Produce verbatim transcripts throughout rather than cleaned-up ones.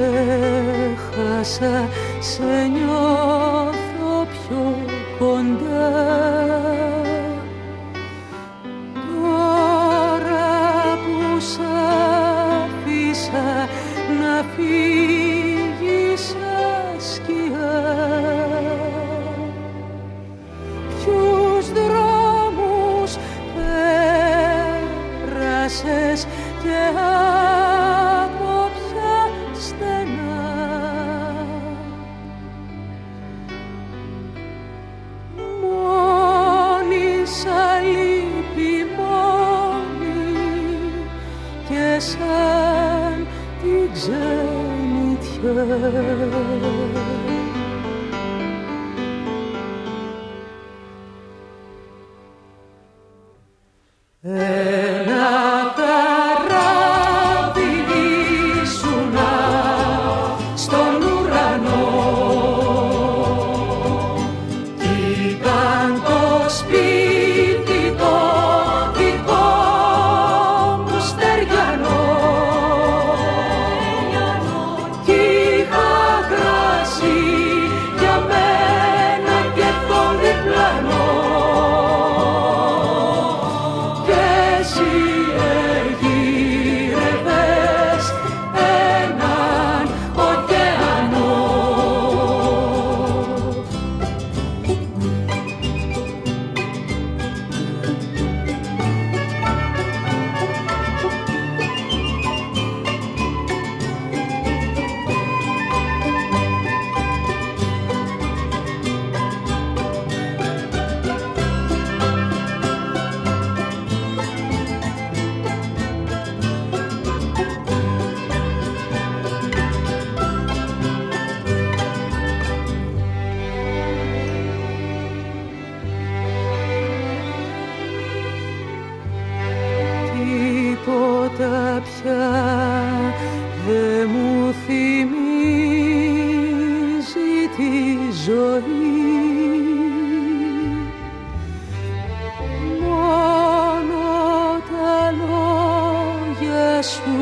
χάσα, σε νιώθω πιο κοντά. Τώρα που σ' άφησα να φύγεις σαν σκιά, ποιους δρόμους πέρασες και από ποια στενά, μόνη σαν λύπη μόνη και σαν την ξενιτιά. Ένα καράβι ήσουνα στον ουρανό κι ήταν το σπίτι το δικό μου στεριανό κι είχα κρασί για μένα και το διπλανό. Τίποτα πια δε μου θυμίζει τη ζωή, μόνο τα λόγια σου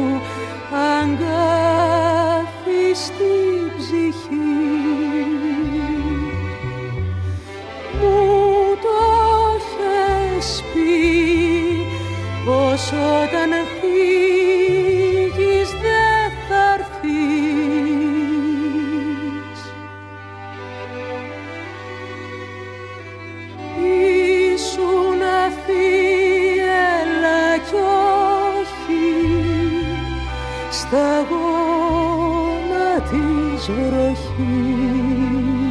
αγκάθι στην ψυχή. Μου το έχεις πει πως όταν φύγεις δεν θα έρθεις. Ήσουν θύελα κι όχι σταγόνα της βροχής.